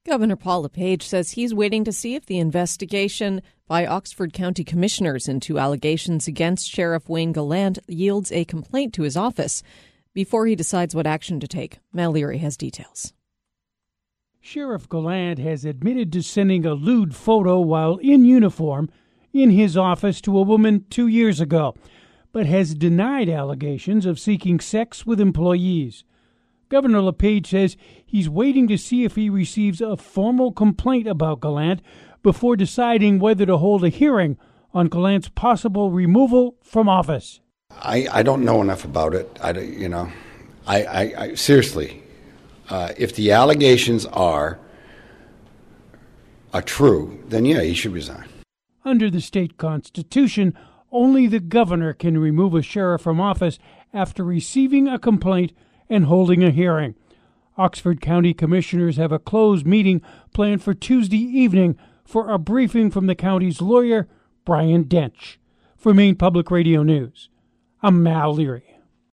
Governor Paul LePage says he's waiting to see if the investigation by Oxford County Commissioners into allegations against Sheriff Wayne Gallant yields a complaint to his office before he decides what action to take. Mal Leary has details. Sheriff Gallant has admitted to sending a lewd photo while in uniform in his office to a woman 2 years ago, but has denied allegations of seeking sex with employees. Governor LePage says he's waiting to see if he receives a formal complaint about Gallant before deciding whether to hold a hearing on Gallant's possible removal from office. I don't know enough about it. I seriously, if the allegations are true, then yeah, he should resign. Under the state constitution, only the governor can remove a sheriff from office after receiving a complaint and holding a hearing. Oxford County Commissioners have a closed meeting planned for Tuesday evening for a briefing from the county's lawyer, Brian Dench. For Maine Public Radio News, I'm Mal Leary.